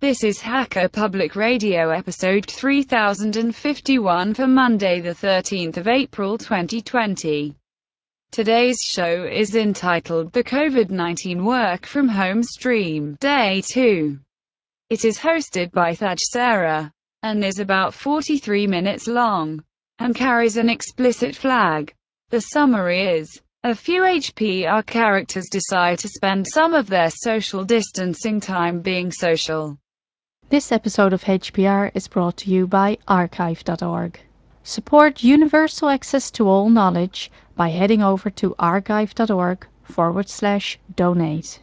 This is Hacker Public Radio episode 3051 for Monday the 13th of April 2020. Today's show is entitled The COVID-19 Work from Home Stream, Day 2. It is hosted by Thaj Sarah, and is about 43 minutes long, and carries an explicit flag. The summary is, a few HPR characters decide to spend some of their social distancing time being social. This episode of HPR is brought to you by archive.org. Support universal access to all knowledge by heading over to archive.org/donate.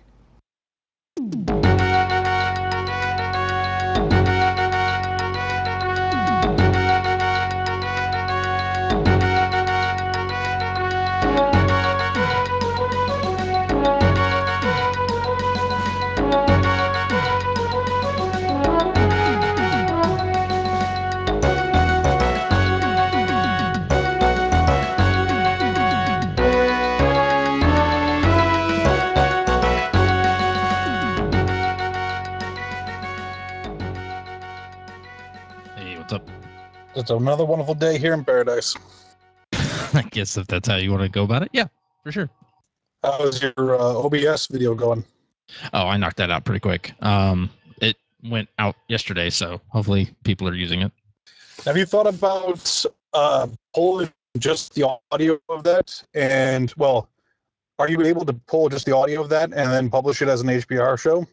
Hey, what's up? It's another wonderful day here in paradise. I guess if that's how you want to go about it, yeah, for sure. How's your OBS video going? Oh, I knocked that out pretty quick. It went out yesterday, so hopefully people are using it. Have you thought about pulling just the audio of that? And, well, are you able to pull just the audio of that and then publish it as an HPR show?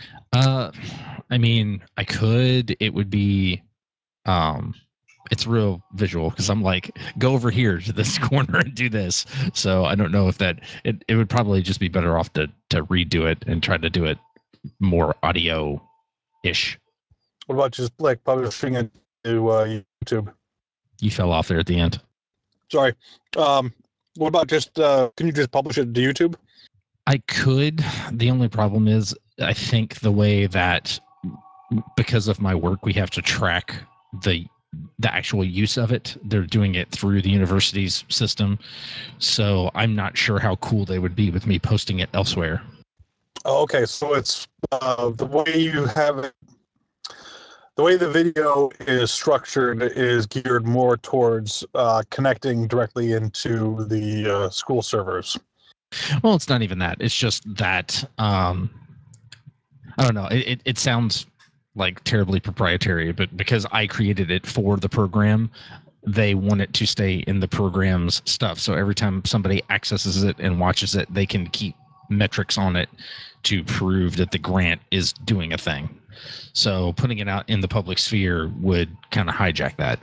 I mean, I could. It would be, it's real visual because I'm like, go over here to this corner and do this. So I don't know if that, it would probably just be better off to redo it and try to do it more audio-ish. What about just like publishing it to YouTube? You fell off there at the end. Sorry. What about just, can you just publish it to YouTube? I could. The only problem is, I think the way that, because of my work, we have to track the actual use of it. They're doing it through the university's system. So I'm not sure how cool they would be with me posting it elsewhere. Oh, okay, so it's the way you have it. The way the video is structured is geared more towards connecting directly into the school servers. Well, it's not even that. It's just that, I don't know. It sounds like terribly proprietary, but because I created it for the program, they want it to stay in the program's stuff. So every time somebody accesses it and watches it, they can keep metrics on it to prove that the grant is doing a thing. So putting it out in the public sphere would kind of hijack that.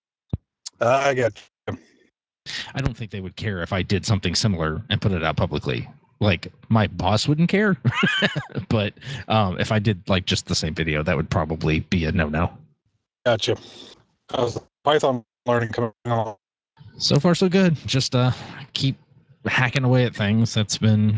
I get you. I don't think they would care if I did something similar and put it out publicly. Like, my boss wouldn't care, but if I did like just the same video, that would probably be a no-no. Gotcha. How's the Python learning coming along? So far, so good. Just keep hacking away at things. That's been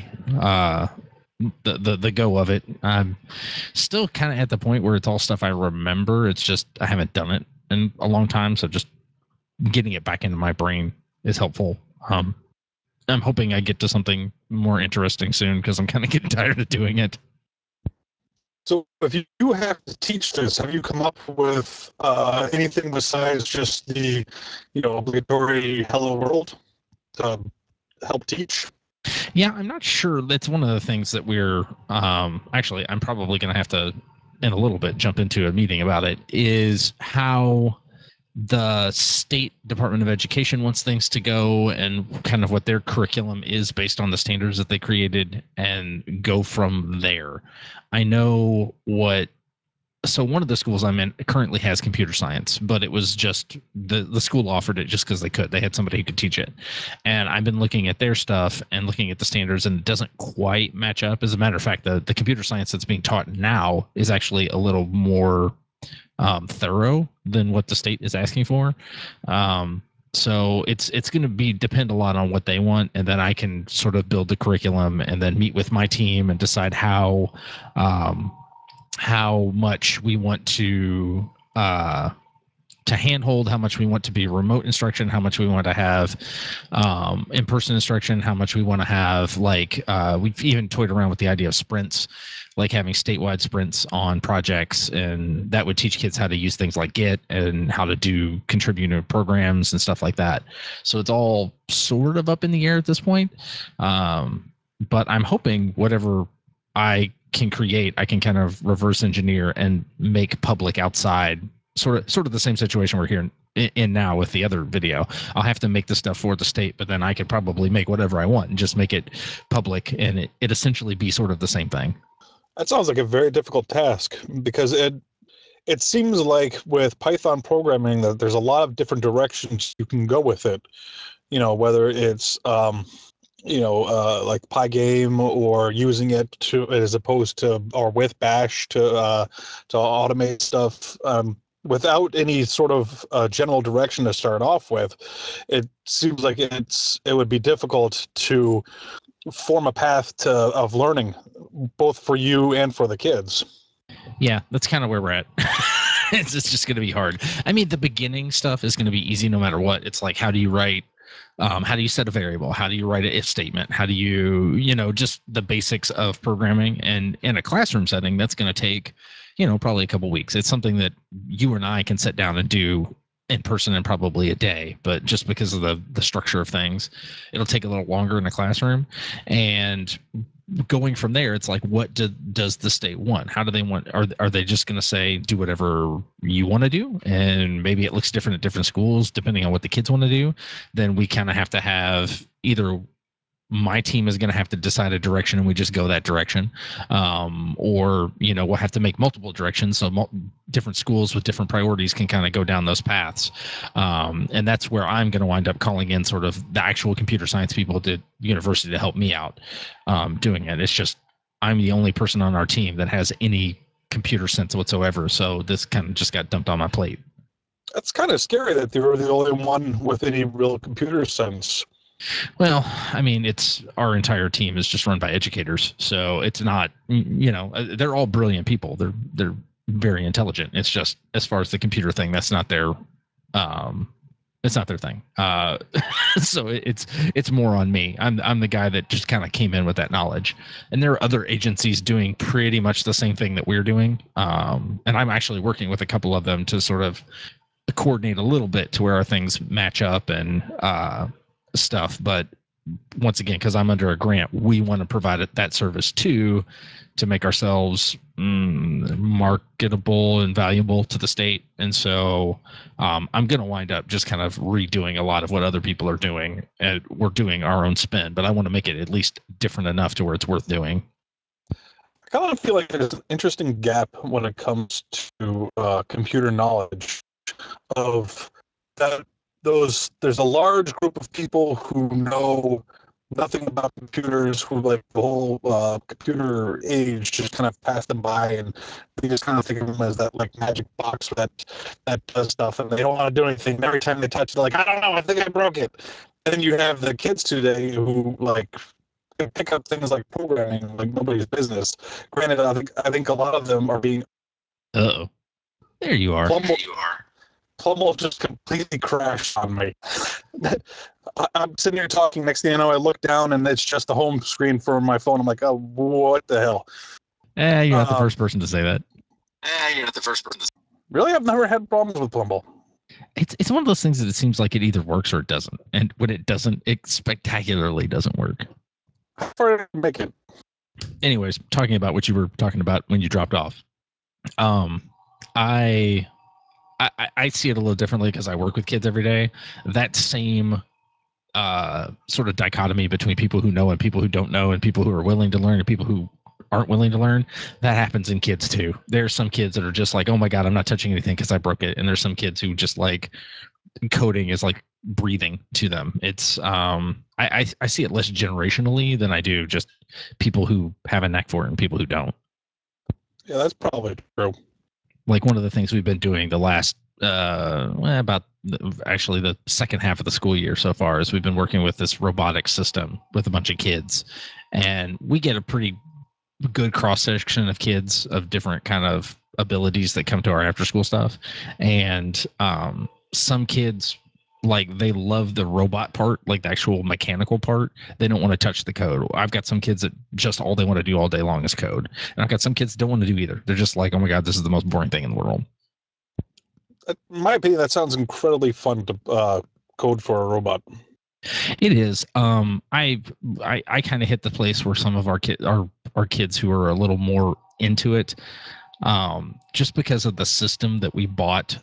the go of it. I'm still kind of at the point where it's all stuff I remember. It's just I haven't done it in a long time, so just getting it back into my brain is helpful. I'm hoping I get to something more interesting soon because I'm kind of getting tired of doing it. So if you do have to teach this, have you come up with anything besides just the, obligatory hello world to help teach? Yeah, I'm not sure. That's one of the things that we're actually, I'm probably going to have to, in a little bit, jump into a meeting about it, is how the state Department of Education wants things to go and kind of what their curriculum is based on the standards that they created and go from there. I know so one of the schools I'm in currently has computer science, but it was just the school offered it just because they could. They had somebody who could teach it. And I've been looking at their stuff and looking at the standards, and it doesn't quite match up. As a matter of fact, the computer science that's being taught now is actually a little more thorough than what the state is asking for. So it's going to depend a lot on what they want, and then I can sort of build the curriculum and then meet with my team and decide how much we want to to handhold, how much we want to be remote instruction, how much we want to have in-person instruction, how much we want to have we've even toyed around with the idea of sprints, like having statewide sprints on projects, and that would teach kids how to use things like Git and how to do contributor programs and stuff like that. So it's all sort of up in the air at this point. But I'm hoping whatever I can create, I can kind of reverse engineer and make public outside, sort of the same situation we're here in now with the other video. I'll have to make the stuff for the state, but then I could probably make whatever I want and just make it public, and it essentially be sort of the same thing. That sounds like a very difficult task, because it seems like with Python programming that there's a lot of different directions you can go with it. Whether it's like Pygame, or using it to as opposed to, or with Bash to automate stuff. Without any sort of general direction to start off with, it seems like it would be difficult to form a path of learning, both for you and for the kids. Yeah, that's kind of where we're at. It's just going to be hard. I mean, the beginning stuff is going to be easy no matter what. It's like, how do you write? How do you set a variable? How do you write an if statement? How do you, just the basics of programming? And in a classroom setting, that's going to take, probably a couple weeks. It's something that you and I can sit down and do in person in probably a day, but just because of the structure of things, it'll take a little longer in a classroom. And going from there, it's like, what does the state want? How do they want? Are they just going to say, do whatever you want to do? And maybe it looks different at different schools depending on what the kids want to do. Then we kind of have to have either my team is going to have to decide a direction and we just go that direction, or we'll have to make multiple directions, so different schools with different priorities can kind of go down those paths, and that's where I'm going to wind up calling in sort of the actual computer science people at the university to help me out doing it. It's just I'm the only person on our team that has any computer sense whatsoever, so this kind of just got dumped on my plate. That's kind of scary that they were the only one with any real computer sense. Well, I mean, it's our entire team is just run by educators, so it's not, they're all brilliant people. They're very intelligent. It's just, as far as the computer thing, that's not their, it's not their thing. So it's more on me. I'm the guy that just kind of came in with that knowledge, and there are other agencies doing pretty much the same thing that we're doing. And I'm actually working with a couple of them to sort of coordinate a little bit to where our things match up and stuff. But once again, because I'm under a grant, we want to provide that service too, to make ourselves marketable and valuable to the state. And so I'm going to wind up just kind of redoing a lot of what other people are doing, and we're doing our own spin, but I want to make it at least different enough to where it's worth doing. I kind of feel like there's an interesting gap when it comes to computer knowledge of that. There's a large group of people who know nothing about computers, who like the whole computer age just kind of passed them by, and they just kind of think of them as that like magic box that does stuff, and they don't want to do anything. And every time they touch it, they're like, I don't know, I think I broke it. And then you have the kids today who like can pick up things like programming like nobody's business. Granted, I think a lot of them are being. Uh-oh. There you are. Plumble just completely crashed on me. I'm sitting here talking. Next thing I know, I look down and it's just the home screen for my phone. I'm like, oh, what the hell? You're not the first person to say that. Really? I've never had problems with Plumble. It's one of those things that it seems like it either works or it doesn't. And when it doesn't, it spectacularly doesn't work. How far did I make it? Anyways, talking about what you were talking about when you dropped off. I see it a little differently because I work with kids every day. That same sort of dichotomy between people who know and people who don't know, and people who are willing to learn and people who aren't willing to learn, that happens in kids too. There's some kids that are just like, oh my God, I'm not touching anything because I broke it. And there's some kids who just like coding is like breathing to them. It's I see it less generationally than I do just people who have a knack for it and people who don't. Yeah, that's probably true. Like one of the things we've been doing the last actually the second half of the school year so far is we've been working with this robotic system with a bunch of kids, and we get a pretty good cross section of kids of different kind of abilities that come to our after school stuff, and some kids, like, they love the robot part, like the actual mechanical part. They don't want to touch the code. I've got some kids that just all they want to do all day long is code, and I've got some kids that don't want to do either. They're just like, oh my god, this is the most boring thing in the world. In my opinion, that sounds incredibly fun to code for a robot. It is. I kind of hit the place where some of our kids who are a little more into it, just because of the system that we bought,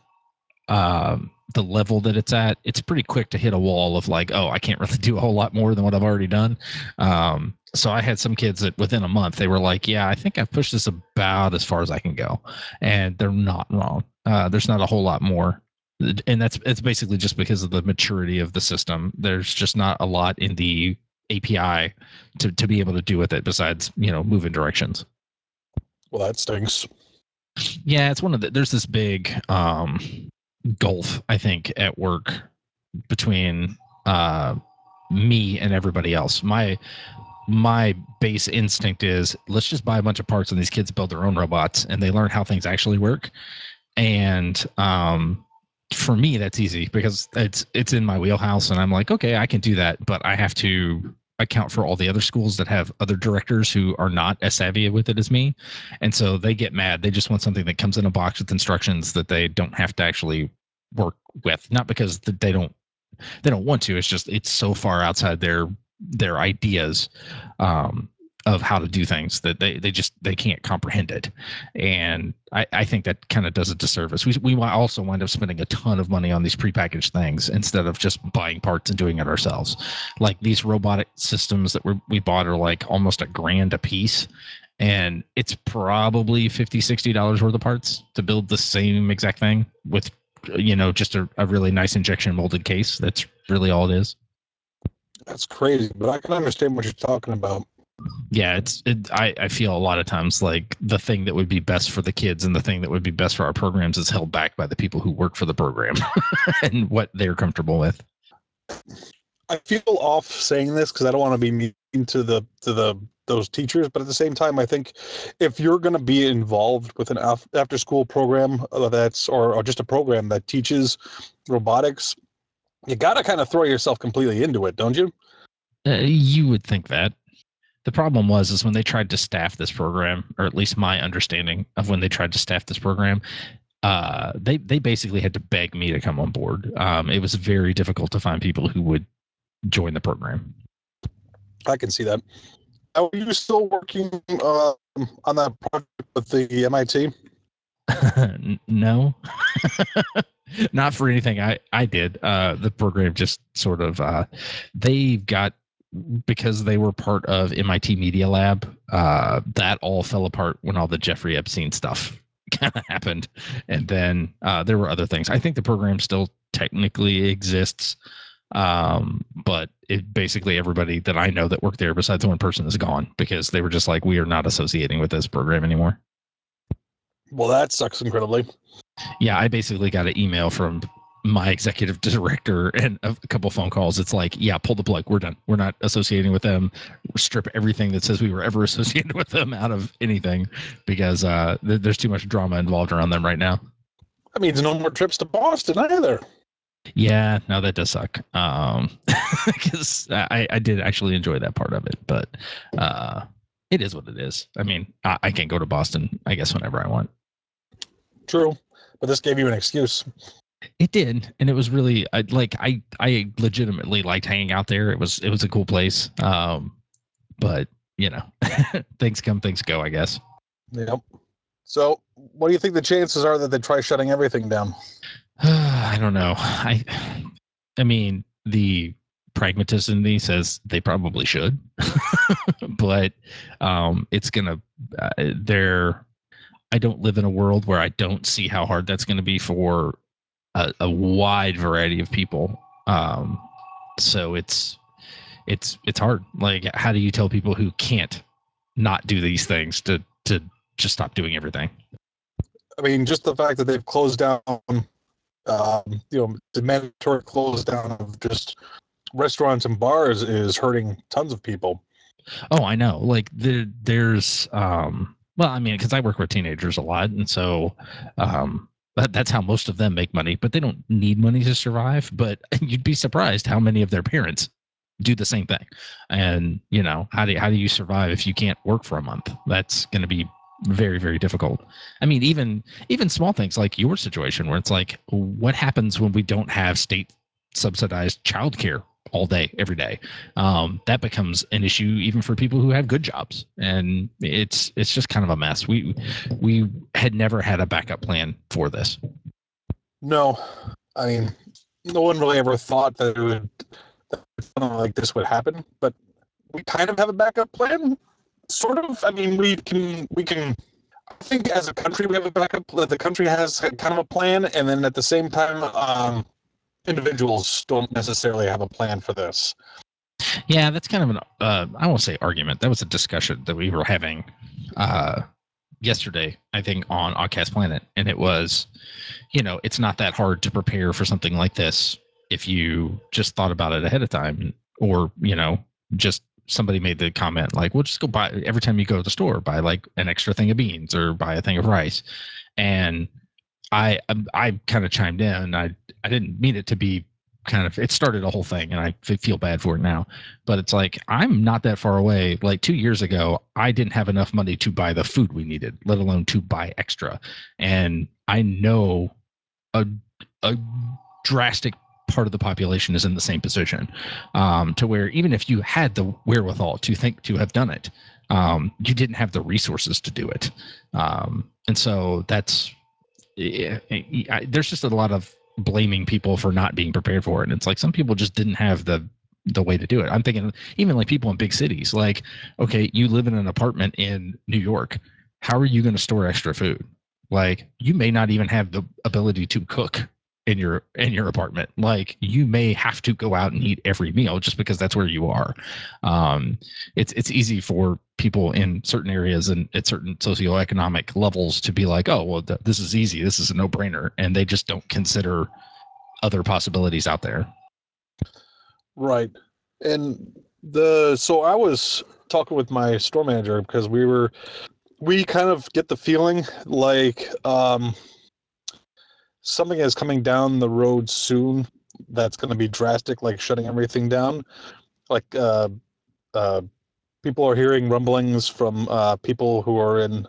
the level that it's at, it's pretty quick to hit a wall of like, oh, I can't really do a whole lot more than what I've already done. So I had some kids that within a month they were like, yeah, I think I've pushed this about as far as I can go, and they're not wrong. There's not a whole lot more, and it's basically just because of the maturity of the system. There's just not a lot in the API to be able to do with it besides, move in directions. Well, that stinks. Yeah, it's there's this big gulf, I think, at work between me and everybody else. My base instinct is, let's just buy a bunch of parts and these kids build their own robots and they learn how things actually work. And for me, that's easy because it's in my wheelhouse, and I'm like, okay, I can do that, but I have to account for all the other schools that have other directors who are not as savvy with it as me, and so they get mad. They just want something that comes in a box with instructions that they don't have to actually work with, not because they don't want to. It's just it's so far outside their ideas of how to do things that they can't comprehend it. And I think that kind of does a disservice. We also wind up spending a ton of money on these prepackaged things instead of just buying parts and doing it ourselves. Like these robotic systems that we bought are like almost $1,000 a piece, and it's probably $50-$60 worth of parts to build the same exact thing with just a really nice injection molded case. That's really all it is. That's crazy, but I can understand what you're talking about. Yeah, I feel a lot of times like the thing that would be best for the kids and the thing that would be best for our programs is held back by the people who work for the program and what they're comfortable with. I feel off saying this because I don't want to be mean to those teachers, but at the same time, I think if you're going to be involved with an after school program that's or just a program that teaches robotics, you got to kind of throw yourself completely into it, don't you? You would think that. The problem is when they tried to staff this program, or at least my understanding of when they tried to staff this program, they basically had to beg me to come on board. It was very difficult to find people who would join the program. I can see that. Are you still working on that project with the MIT? No, not for anything I did. The program just sort of they've got, because they were part of MIT Media Lab, that all fell apart when all the Jeffrey Epstein stuff kind of happened. And then there were other things. I think the program still technically exists, but it basically everybody that I know that worked there besides one person is gone because they were just like, we are not associating with this program anymore. Well, that sucks incredibly. Yeah, I basically got an email from my executive director and a couple phone calls. It's like, yeah, pull the plug. We're done. We're not associating with them. Strip everything that says we were ever associated with them out of anything because there's too much drama involved around them right now. That means no more trips to Boston either. Yeah, no, that does suck. Because I did actually enjoy that part of it, but it is what it is. I mean, I can't go to Boston, I guess, whenever I want. True, but this gave you an excuse. It did, and it was really I legitimately liked hanging out there. It was a cool place. But things come, things go, I guess. Yep. So, what do you think the chances are that they try shutting everything down? I don't know. I mean, the pragmatist in me says they probably should, but it's gonna. There, I don't live in a world where I don't see how hard that's going to be for a wide variety of people. So it's hard. Like, how do you tell people who can't not do these things to just stop doing everything? I mean, just the fact that they've closed down, the mandatory close down of just restaurants and bars is hurting tons of people. Oh, I know. Like there's well, I mean, because I work with teenagers a lot, and so that's how most of them make money. But they don't need money to survive. But you'd be surprised how many of their parents do the same thing. And how do you survive if you can't work for a month? That's going to be very, very difficult. I mean, even small things like your situation, where it's like, what happens when we don't have state subsidized childcare all day, every day? That becomes an issue even for people who have good jobs, and it's just kind of a mess. We had never had a backup plan for this. No, I mean, no one really ever thought that something like this would happen, but we kind of have a backup plan, sort of. I mean, we can. I think as a country we have a backup. The country has kind of a plan, and then at the same time, individuals don't necessarily have a plan for this. Yeah, that's kind of an I won't say argument. That was a discussion that we were having yesterday, I think, on Oddcast Planet, and it was, it's not that hard to prepare for something like this if you just thought about it ahead of time, or just somebody made the comment like, well, just go buy, every time you go to the store, buy like an extra thing of beans or buy a thing of rice. And I kind of chimed in, and I didn't mean it to be kind of, it started a whole thing, and I feel bad for it now, but it's like, I'm not that far away. Like 2 years ago, I didn't have enough money to buy the food we needed, let alone to buy extra. And I know a drastic part of the population is in the same position, to where even if you had the wherewithal to think to have done it, you didn't have the resources to do it. And so that's, there's just a lot of blaming people for not being prepared for it. And it's like, some people just didn't have the way to do it. I'm thinking even like people in big cities, like, okay, you live in an apartment in New York. How are you going to store extra food? Like, you may not even have the ability to cook in your apartment. Like, you may have to go out and eat every meal just because that's where you are. It's easy for people in certain areas and at certain socioeconomic levels to be like, oh, well, this is easy, this is a no-brainer, and they just don't consider other possibilities out there. Right. And so I was talking with my store manager because we kind of get the feeling like something is coming down the road soon that's going to be drastic, like shutting everything down. Like uh, people are hearing rumblings from people who are in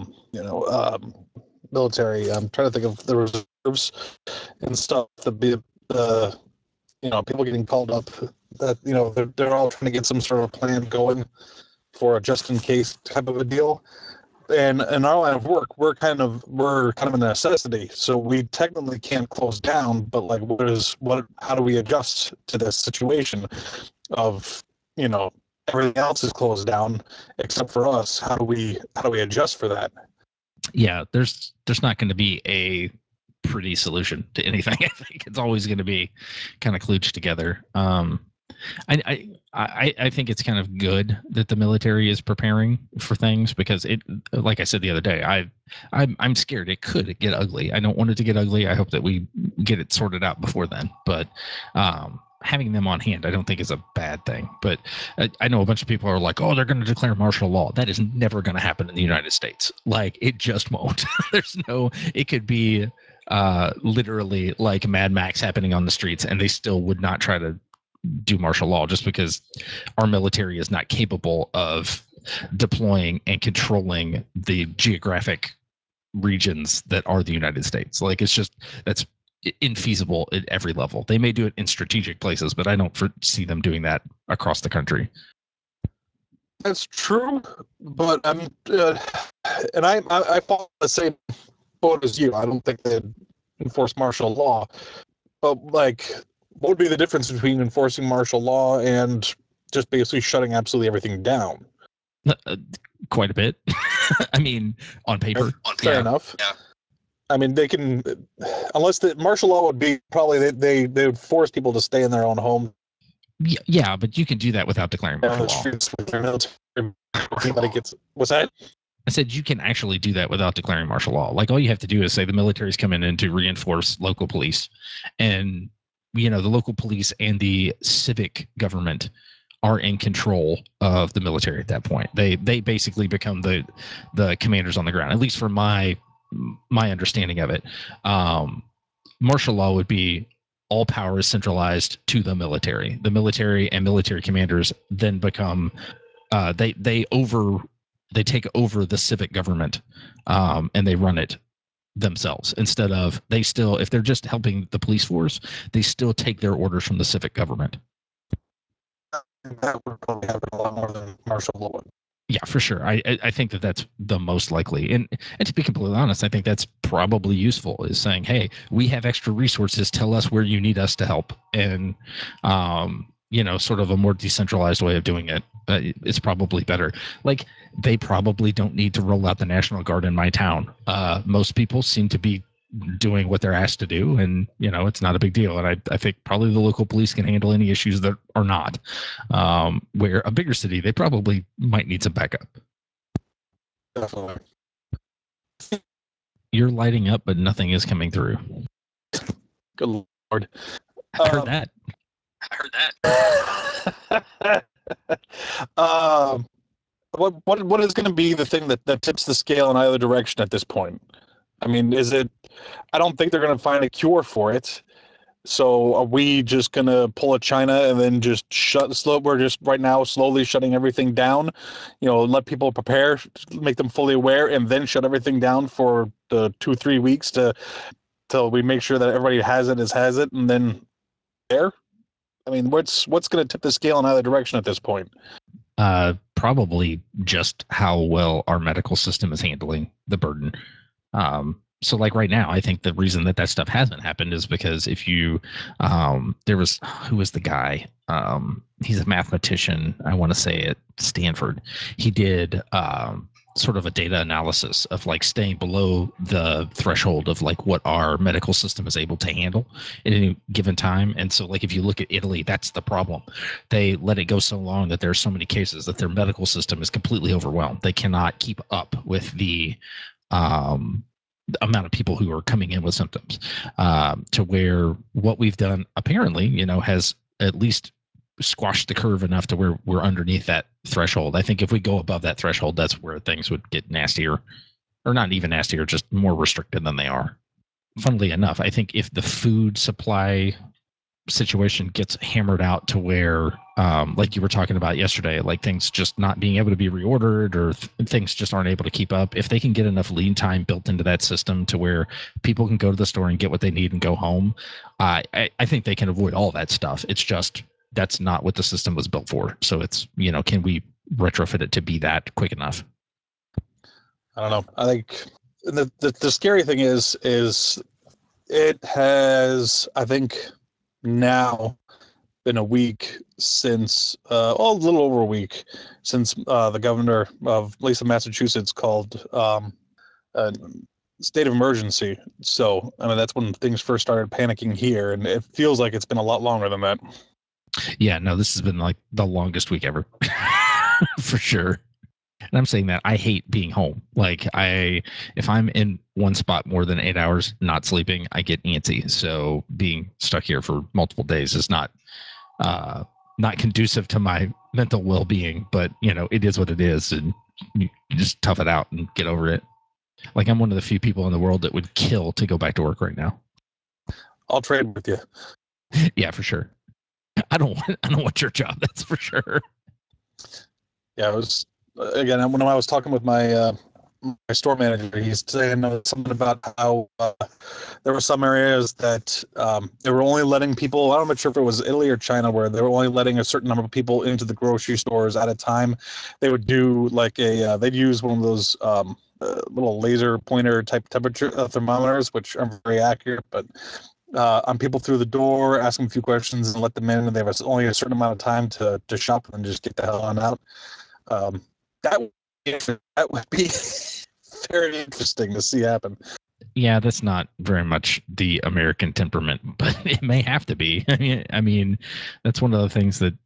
military. I'm trying to think of the reserves and stuff. People getting called up. That they're all trying to get some sort of plan going for a just in case type of a deal. And in our line of work, we're kind of a necessity. So we technically can't close down, but like, how do we adjust to this situation of, everything else is closed down except for us? How do we adjust for that? Yeah, there's not going to be a pretty solution to anything. I think it's always going to be kind of kludged together. I think it's kind of good that the military is preparing for things, because it, like I said the other day, I'm scared it could get ugly. I don't want it to get ugly. I hope that we get it sorted out before then. But having them on hand, I don't think is a bad thing. But I know a bunch of people are like, oh, they're going to declare martial law. That is never going to happen in the United States. Like, it just won't. It could be literally like Mad Max happening on the streets, and they still would not try to do martial law, just because our military is not capable of deploying and controlling the geographic regions that are the United States. Like, that's infeasible at every level. They may do it in strategic places, but I don't see them doing that across the country. That's true, but I mean, and I follow the same boat as you. I don't think they'd enforce martial law, but like, what would be the difference between enforcing martial law and just basically shutting absolutely everything down? Quite a bit. I mean, on paper. Fair enough. Yeah. I mean, they can, unless the martial law would be probably they would force people to stay in their own home. Yeah, but you can do that without declaring martial law. With their military. Anybody gets, what's that? I said you can actually do that without declaring martial law. Like, all you have to do is say the military's coming in to reinforce local police, and the local police and the civic government are in control of the military at that point. They basically become the commanders on the ground. At least for my understanding of it, martial law would be all power is centralized to the military. The military and military commanders then become they take over the civic government, and they run it themselves, instead of, they still, if they're just helping the police force, they still take their orders from the civic government. That would probably happen a lot more than martial law. Yeah, for sure. I think that's the most likely. And to be completely honest, I think that's probably useful, is saying, hey, we have extra resources. Tell us where you need us to help. And, sort of a more decentralized way of doing it. It's probably better. Like, they probably don't need to roll out the National Guard in my town. Most people seem to be doing what they're asked to do, and it's not a big deal. And I think probably the local police can handle any issues that are not. Where a bigger city, they probably might need some backup. Definitely. You're lighting up, but nothing is coming through. Good Lord. I heard that. What is going to be the thing that tips the scale in either direction at this point? I mean, is it? I don't think they're going to find a cure for it. So are we just going to pull a China and then just we're just right now slowly shutting everything down, let people prepare, make them fully aware, and then shut everything down for the 2-3 weeks till we make sure that everybody has it, and then there? I mean, what's going to tip the scale in either direction at this point? Probably just how well our medical system is handling the burden. So like right now, I think the reason that stuff hasn't happened is because if you, who was the guy? He's a mathematician, I want to say, at Stanford. He did sort of a data analysis of like staying below the threshold of like what our medical system is able to handle at any given time. And so like if you look at Italy, that's the problem. They let it go so long that there are so many cases that their medical system is completely overwhelmed. They cannot keep up with the amount of people who are coming in with symptoms, to where what we've done apparently, has at least squashed the curve enough to where we're underneath that threshold. I think if we go above that threshold, that's where things would get nastier, or not even nastier, just more restricted than they are. Funnily enough, I think if the food supply situation gets hammered out to where, like you were talking about yesterday, like things just not being able to be reordered, or things just aren't able to keep up, if they can get enough lead time built into that system to where people can go to the store and get what they need and go home, I think they can avoid all that stuff. It's just that's not what the system was built for. So it's, can we retrofit it to be that quick enough? I don't know. I think the scary thing is it has, I think, now been a week since, a little over a week since the governor of, at least of Massachusetts, called a state of emergency. So, I mean, that's when things first started panicking here, and it feels like it's been a lot longer than that. Yeah, no, this has been like the longest week ever. For sure. And I'm saying that I hate being home. Like if I'm in one spot more than 8 hours not sleeping, I get antsy. So being stuck here for multiple days is not conducive to my mental well-being. But it is what it is, and you just tough it out and get over it. Like, I'm one of the few people in the world that would kill to go back to work right now. I'll trade with you. Yeah, for sure. I don't want your job. That's for sure. Yeah, it was, again, when I was talking with my store manager, he's saying something about how there were some areas that they were only letting people, I'm not sure if it was Italy or China, where they were only letting a certain number of people into the grocery stores at a time. They would do like they'd use one of those little laser pointer type temperature thermometers, which are very accurate, but on people through the door, ask them a few questions and let them in, and they have only a certain amount of time to shop and just get the hell on out. That would be very interesting to see happen. Yeah, that's not very much the American temperament, but it may have to be. I mean, that's one of the things that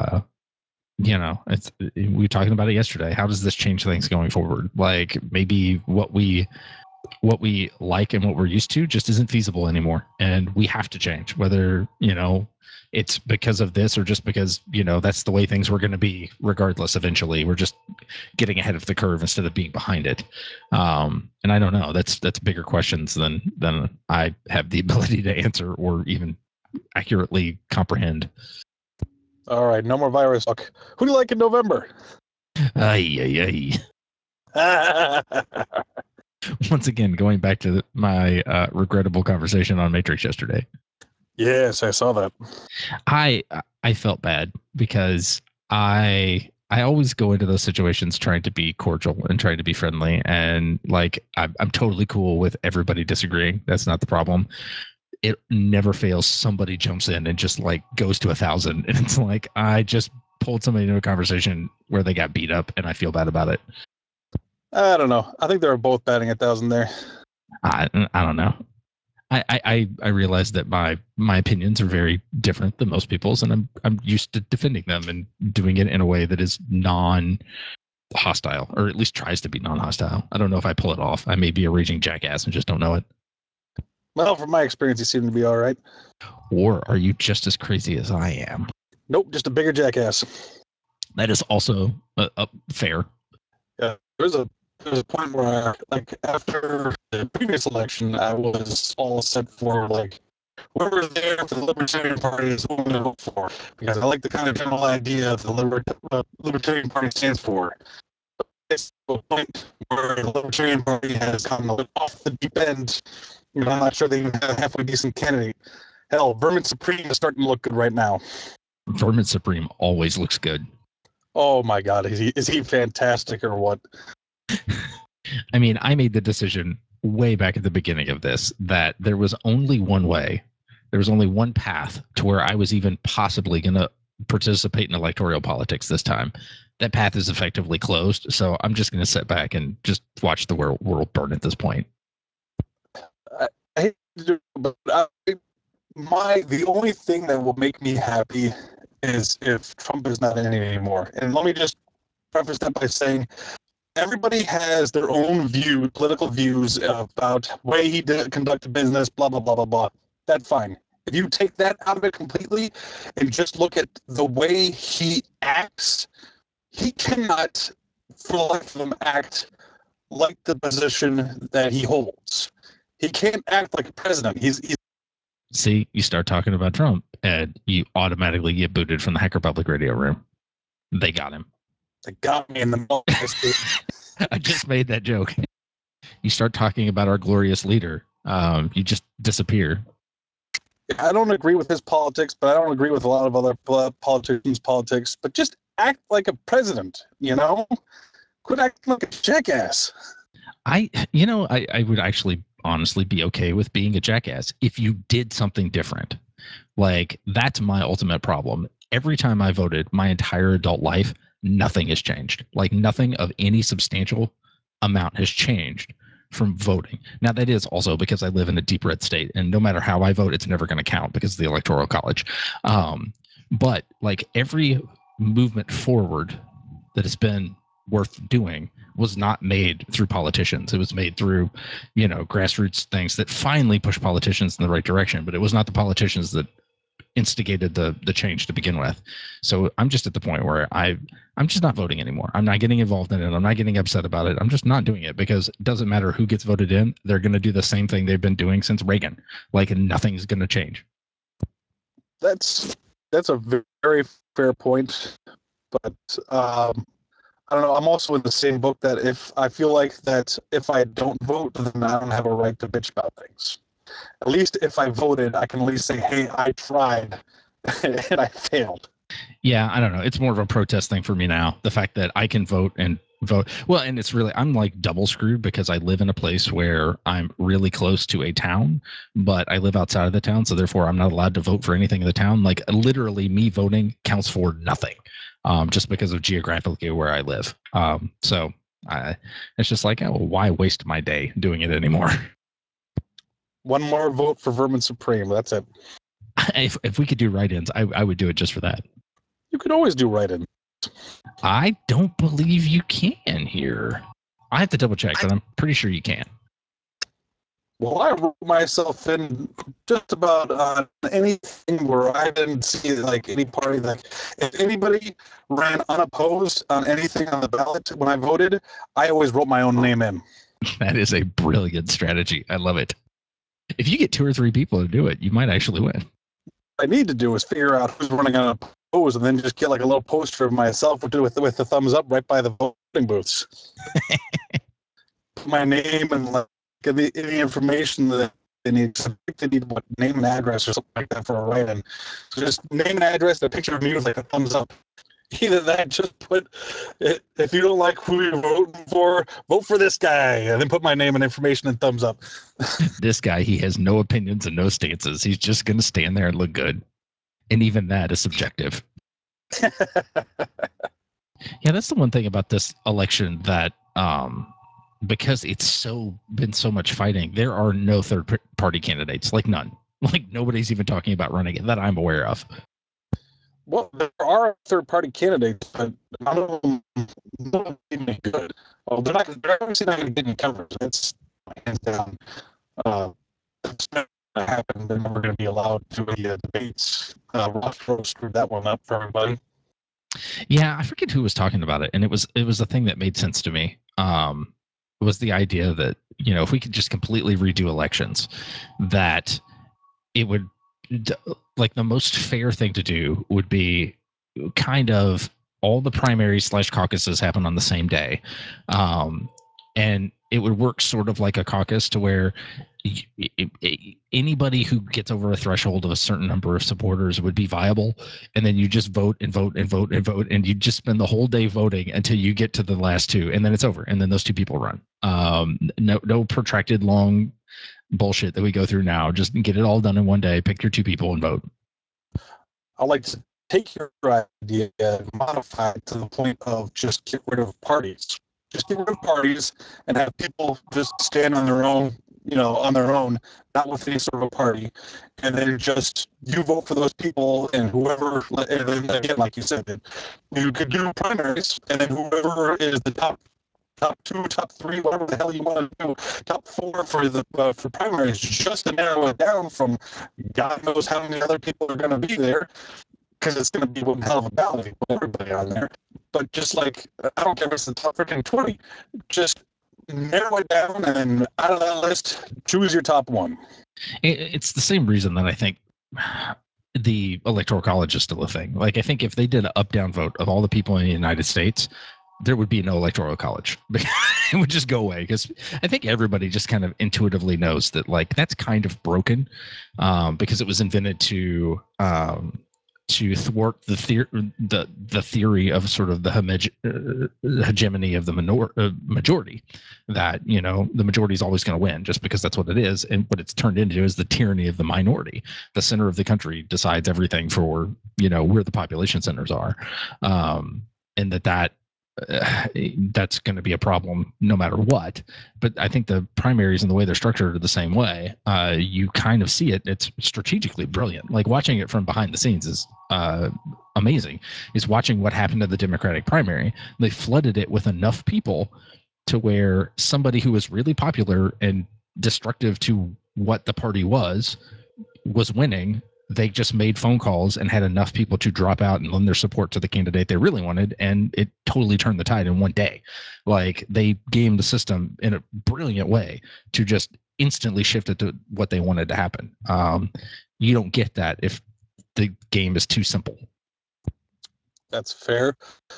it's, we were talking about it yesterday. How does this change things going forward? Like, maybe what we what we like and what we're used to just isn't feasible anymore, and we have to change, whether it's because of this or just because that's the way things were going to be. Regardless, eventually we're just getting ahead of the curve instead of being behind it. And I don't know, that's bigger questions than I have the ability to answer or even accurately comprehend. All right, no more virus talk. Who do you like in November? Ay. Once again, going back to my regrettable conversation on Matrix yesterday. Yes, I saw that. I felt bad because I always go into those situations trying to be cordial and trying to be friendly, and like I'm totally cool with everybody disagreeing. That's not the problem. It never fails. Somebody jumps in and just like goes to 1,000, and it's like I just pulled somebody into a conversation where they got beat up, and I feel bad about it. I don't know. I think they were both batting 1,000 there. I don't know. I realize that my opinions are very different than most people's, and I'm used to defending them and doing it in a way that is non-hostile, or at least tries to be non-hostile. I don't know if I pull it off. I may be a raging jackass and just don't know it. Well, from my experience, you seem to be all right. Or are you just as crazy as I am? Nope, just a bigger jackass. That is also fair. Yeah, there's a point where, like, after the previous election, I was all set for like whoever's there for the Libertarian Party is who I'm going to vote for, because I like the kind of general idea the Libertarian Party stands for. It's a point where the Libertarian Party has gone off the deep end. I'm not sure they even have a halfway decent candidate. Hell, Vermin Supreme is starting to look good right now. Vermin Supreme always looks good. Oh my God, is he fantastic or what? I mean, I made the decision way back at the beginning of this that there was only one way. There was only one path to where I was even possibly going to participate in electoral politics this time. That path is effectively closed, so I'm just going to sit back and just watch the world burn at this point. I hate to do it, but the only thing that will make me happy is if Trump is not in it anymore. And let me just preface that by saying everybody has their own political views about way he conducted business, blah, blah, blah, blah, blah. That's fine. If you take that out of it completely and just look at the way he acts, he cannot, for the life of him, act like the position that he holds. He can't act like a president. He's See, you start talking about Trump, and you automatically get booted from the Hacker Public Radio room. They got him. They got me in the mouth. I just made that joke. You start talking about our glorious leader, you just disappear. I don't agree with his politics, but I don't agree with a lot of other politicians' politics. But just act like a president, Quit acting like a jackass. I would actually honestly be okay with being a jackass if you did something different. Like, that's my ultimate problem. Every time I voted my entire adult life, nothing has changed. Like, nothing of any substantial amount has changed from voting. Now, that is also because I live in a deep red state, and no matter how I vote, it's never going to count because of the Electoral College. But like, every movement forward that has been worth doing was not made through politicians. It was made through, grassroots things that finally pushed politicians in the right direction. But it was not the politicians that instigated the change to begin with. So I'm just at the point where I'm just not voting anymore. I'm not getting involved in it. I'm not getting upset about it. I'm just not doing it because it doesn't matter who gets voted in. They're going to do the same thing they've been doing since Reagan. Like, nothing's going to change. That's a very fair point, but I don't know. I'm also in the same book that if I feel like that if I don't vote, then I don't have a right to bitch about things. At least if I voted, I can at least say, hey, I tried and I failed. Yeah, I don't know. It's more of a protest thing for me now. The fact that I can vote. Well, and it's really, I'm like double screwed because I live in a place where I'm really close to a town, but I live outside of the town. So therefore I'm not allowed to vote for anything in the town. Like, literally me voting counts for nothing, just because of geographically where I live. So it's just like, oh, why waste my day doing it anymore? One more vote for Vermin Supreme. That's it. If we could do write-ins, I would do it just for that. You could always do write-in. I don't believe you can here. I have to double check, but I'm pretty sure you can. Well, I wrote myself in just about on anything where I didn't see like any party. Like, if anybody ran unopposed on anything on the ballot when I voted, I always wrote my own name in. That is a brilliant strategy. I love it. If you get 2 or 3 people to do it, you might actually win. What I need to do is figure out who's running unopposed, and then just get like a little poster of myself with the thumbs up right by the voting booths. Put my name and like any information that they need. They need what name and address or something like that for a write-in. So just name and address, a picture of me with like a thumbs up. Either that, just put, if you don't like who you're voting for, vote for this guy, and then put my name and information and thumbs up. This guy, he has no opinions and no stances. He's just going to stand there and look good. And even that is subjective. Yeah, that's the one thing about this election that because it's been so much fighting, there are no third party candidates, like none. Like nobody's even talking about running it that I'm aware of. Well, there are third-party candidates, but none of them any good. Well, they're obviously not going to get any coverage. That's hands down. It's not going to happen. They're never going to be allowed to the debates. Ross screwed that one up for everybody. Yeah, I forget who was talking about it, and it was a thing that made sense to me. It was the idea that if we could just completely redo elections, that it would like the most fair thing to do would be kind of all the primaries / caucuses happen on the same day, and it would work sort of like a caucus to where anybody who gets over a threshold of a certain number of supporters would be viable, and then you just vote and vote and vote and vote, and you just spend the whole day voting until you get to the last 2, and then it's over, and then those 2 people run. No protracted long bullshit that we go through now. Just get it all done in one day, pick your 2 people and vote. I like to take your idea and modify it to the point of just get rid of parties. Just get rid of parties and have people just stand on their own, not with any sort of a party. And then just you vote for those people, and whoever, and then again, like you said, you could do primaries, and then whoever is the top 2, top 3, whatever the hell you want to do, top 4 for the for primaries, just to narrow it down from God knows how many other people are going to be there, because it's going to be one hell of a ballot with everybody on there. But just like, I don't care if it's the top freaking 20, just narrow it down, and out of that list, choose your top 1. It's the same reason that I think the Electoral College is still a thing. Like, I think if they did an up-down vote of all the people in the United States, there would be no Electoral College. It would just go away, because I think everybody just kind of intuitively knows that, like, that's kind of broken, because it was invented to thwart the theory of sort of the hegemony of the majority, that the majority is always going to win just because that's what it is, and what it's turned into is the tyranny of the minority. The center of the country decides everything for where the population centers are, and that's going to be a problem no matter what. But I think the primaries and the way they're structured are the same way. You kind of see it. It's strategically brilliant. Like, watching it from behind the scenes is amazing. Is watching what happened to the Democratic primary. They flooded it with enough people to where somebody who was really popular and destructive to what the party was winning. They just made phone calls and had enough people to drop out and lend their support to the candidate they really wanted, and it totally turned the tide in one day. Like, they gamed the system in a brilliant way to just instantly shift it to what they wanted to happen. You don't get that if the game is too simple. That's fair.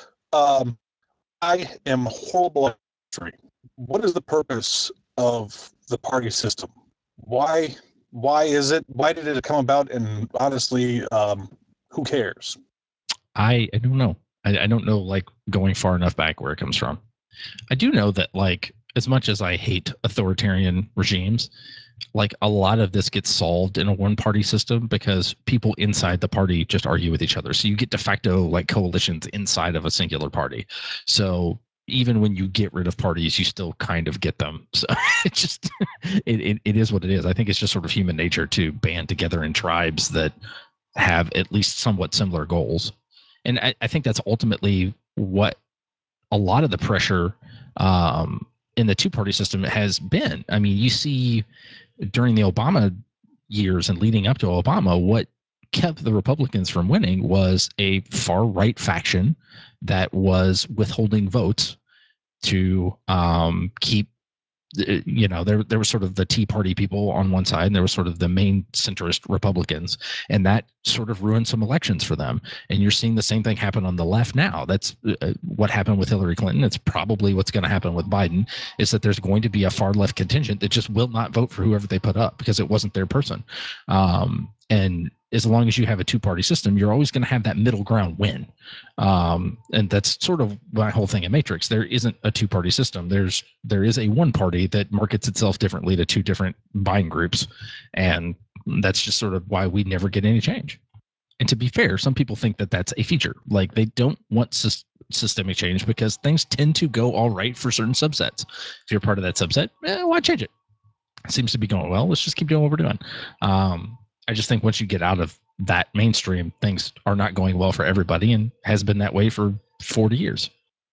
I am horrible at history. What is the purpose of the party system? Why is it? Why did it come about? And honestly, who cares? I don't know. I don't know, like, going far enough back where it comes from. I do know that, like, as much as I hate authoritarian regimes, like, a lot of this gets solved in a one-party system because people inside the party just argue with each other. So you get de facto, like, coalitions inside of a singular party. So even when you get rid of parties, you still kind of get them. So it just it is what it is. I think it's just sort of human nature to band together in tribes that have at least somewhat similar goals. And I think that's ultimately what a lot of the pressure in the 2-party system has been. I mean, you see during the Obama years and leading up to Obama, what kept the Republicans from winning was a far right faction that was withholding votes to keep, there was sort of the Tea Party people on one side, and there was sort of the main centrist Republicans, and that sort of ruined some elections for them. And you're seeing the same thing happen on the left now. That's what happened with Hillary Clinton. It's probably what's going to happen with Biden, is that there's going to be a far left contingent that just will not vote for whoever they put up because it wasn't their person. And as long as you have a two-party system, you're always going to have that middle ground win. And that's sort of my whole thing in Matrix. There isn't a two-party system. There is a one party that markets itself differently to two different buying groups, and that's just sort of why we never get any change. And to be fair, some people think that that's a feature. Like, they don't want systemic change because things tend to go all right for certain subsets. If you're part of that subset, why change it? It seems to be going well. Let's just keep doing what we're doing. I just think once you get out of that mainstream, things are not going well for everybody, and has been that way for 40 years.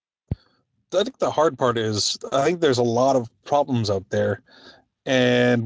I think the hard part is, I think there's a lot of problems out there, and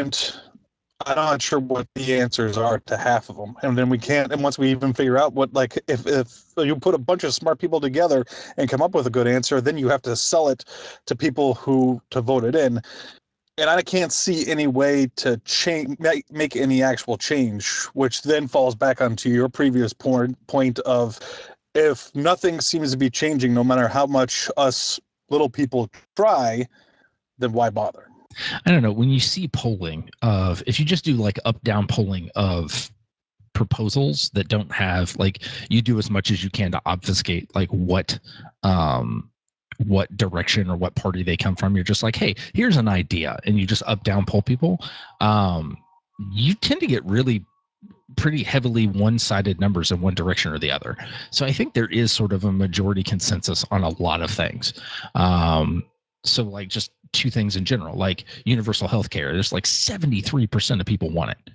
I'm not sure what the answers are to half of them. And then and once we even figure out what, like, if you put a bunch of smart people together and come up with a good answer, then you have to sell it to people to vote it in. And I can't see any way to make any actual change, which then falls back onto your previous point of, if nothing seems to be changing, no matter how much us little people try, then why bother? I don't know. When you see polling if you just do like up-down polling of proposals that don't have, like, you do as much as you can to obfuscate like what direction or what party they come from. You're just like, hey, here's an idea, and you just up-down poll people. You tend to get really pretty heavily one-sided numbers in one direction or the other. So I think there is sort of a majority consensus on a lot of things. So like just two things in general, like universal health care, there's like 73% of people want it.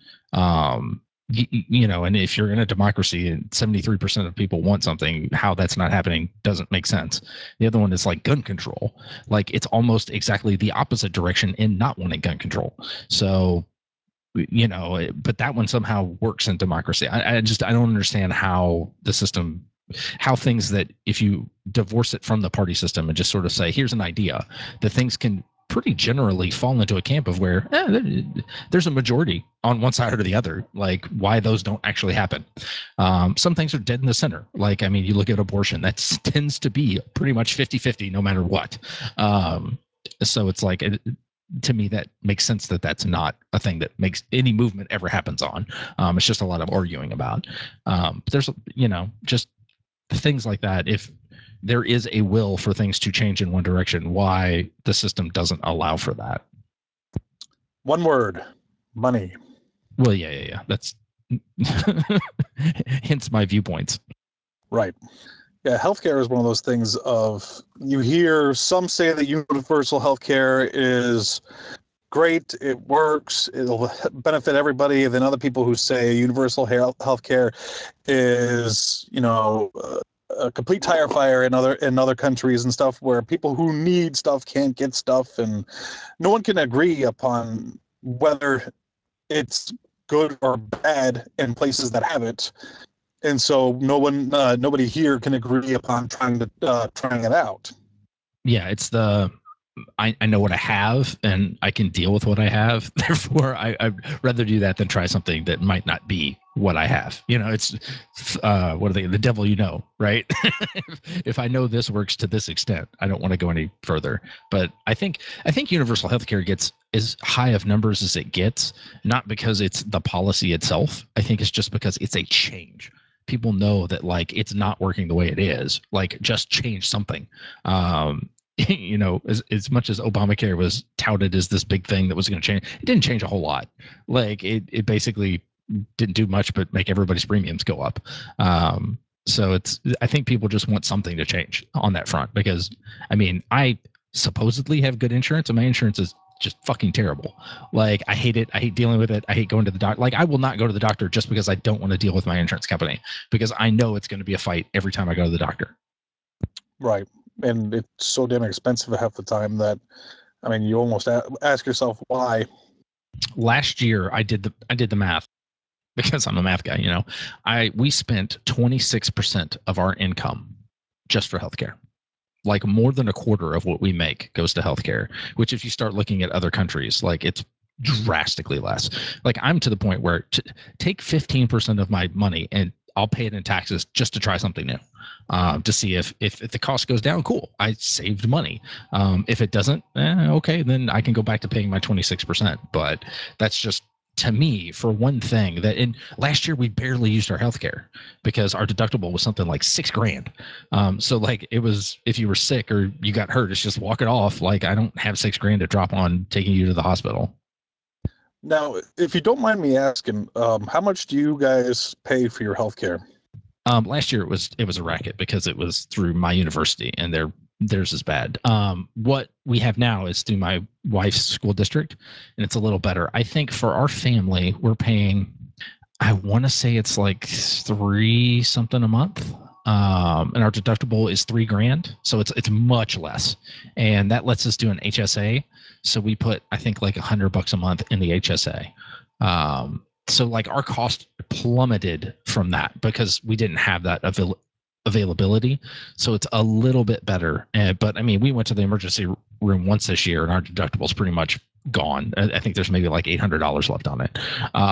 And if you're in a democracy and 73% of people want something, how that's not happening doesn't make sense. The other one is like gun control. Like, it's almost exactly the opposite direction in not wanting gun control. So, but that one somehow works in democracy. I don't understand how the system, how things that, if you divorce it from the party system and just sort of say, here's an idea, that things can pretty generally fall into a camp of where there's a majority on one side or the other, like why those don't actually happen. Some things are dead in the center. Like, I mean, you look at abortion, that tends to be pretty much 50-50 no matter what. So it's like, to me, that makes sense that that's not a thing that makes any movement ever happens on. It's just a lot of arguing about. There's, just things like that. If there is a will for things to change in one direction, why the system doesn't allow for that? One word: money. Well, yeah. That's hence my viewpoints. Right. Yeah, healthcare is one of those things of, you hear some say that universal healthcare is great, it works, it'll benefit everybody, and then other people who say universal healthcare is, a complete tire fire in other countries and stuff, where people who need stuff can't get stuff, and no one can agree upon whether it's good or bad in places that have it. And so nobody here can agree upon trying it out. Yeah, it's I know what I have, and I can deal with what I have. Therefore, I'd rather do that than try something that might not be what I have. It's what are they? The devil, right? If I know this works to this extent, I don't want to go any further. But I think universal healthcare gets as high of numbers as it gets, not because it's the policy itself. I think it's just because it's a change. People know that, like, it's not working the way it is. Like, just change something. As much as Obamacare was touted as this big thing that was going to change, it didn't change a whole lot. Like, it basically didn't do much but make everybody's premiums go up. So I think people just want something to change on that front, because, I mean, I supposedly have good insurance, and my insurance is just fucking terrible. Like, I hate it. I hate dealing with it. I hate going to the doctor. Like, I will not go to the doctor just because I don't want to deal with my insurance company, because I know it's going to be a fight every time I go to the doctor. Right. And it's so damn expensive half the time that, I mean, you almost ask yourself why. last year I did the math because I'm a math guy. We spent 26% of our income just for healthcare. Like more than a quarter of what we make goes to healthcare, which if you start looking at other countries, like it's drastically less. Like I'm to the point where take 15% of my money and I'll pay it in taxes just to try something new, to see if the cost goes down. Cool, I saved money. If it doesn't, okay, then I can go back to paying my 26%. But that's just, to me, for one thing, that in last year we barely used our healthcare because our deductible was something like $6,000. So like it was, if you were sick or you got hurt, it's just walk it off. Like I don't have $6,000 to drop on taking you to the hospital. Now, if you don't mind me asking, how much do you guys pay for your health care? Last year it was a racket because it was through my university and theirs is bad. What we have now is through my wife's school district, and it's a little better. I think for our family, we're paying, I want to say it's like $3 something a month. And our deductible is $3,000, so it's much less, and that lets us do an HSA. So we put, I think, like $100 a month in the HSA. So like our cost plummeted from that because we didn't have that availability. So it's a little bit better. But I mean, we went to the emergency room once this year, and our deductible is pretty much gone. I think there's maybe like $800 left on it.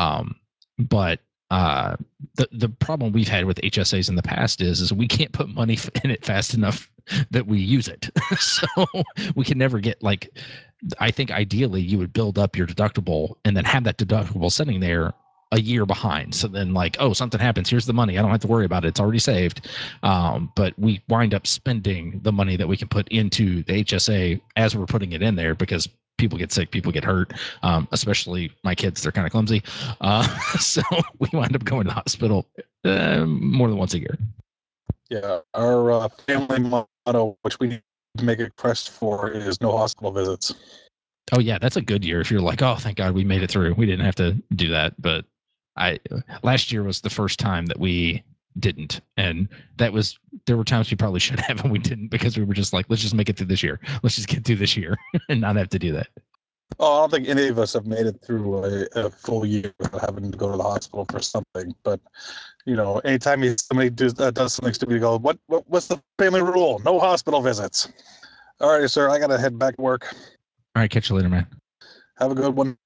But the problem we've had with HSAs in the past is we can't put money in it fast enough that we use it. So we can never get, like, I think ideally you would build up your deductible and then have that deductible sitting there a year behind. So then, like, oh, something happens, here's the money, I don't have to worry about it, it's already saved. But we wind up spending the money that we can put into the HSA as we're putting it in there because people get sick, people get hurt, especially my kids, they're kind of clumsy. So we wind up going to the hospital more than once a year. Yeah, our family motto, which we need to make a crest for, is no hospital visits. Oh yeah, that's a good year if you're like, oh, thank God we made it through. We didn't have to do that. But last year was the first time that we didn't, and there were times we probably should have and we didn't because we were just like, let's just make it through this year. Let's just get through this year and not have to do that. Oh, I don't think any of us have made it through a full year without having to go to the hospital for something. But anytime somebody does something stupid, you go, what's the family rule? No hospital visits. All right, sir, I gotta head back to work. All right, catch you later, man. Have a good one.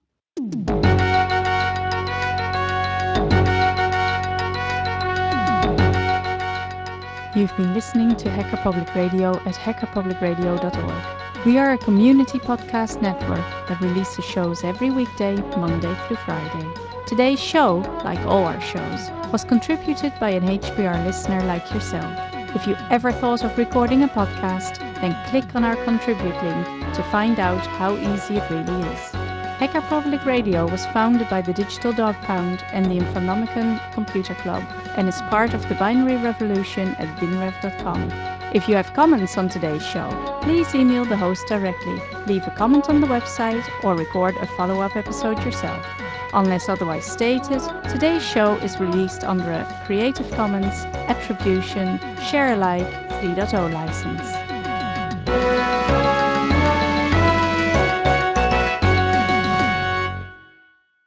You've been listening to Hacker Public Radio at hackerpublicradio.org. We are a community podcast network that releases shows every weekday, Monday through Friday. Today's show, like all our shows, was contributed by an HPR listener like yourself. If you ever thought of recording a podcast, then click on our contribute link to find out how easy it really is. Hacker Public Radio was founded by the Digital Dog Pound and the Infonomicon Computer Club and is part of the binary revolution at binrev.com. If you have comments on today's show, please email the host directly, leave a comment on the website, or record a follow-up episode yourself. Unless otherwise stated, today's show is released under a Creative Commons Attribution Share Alike 3.0 license.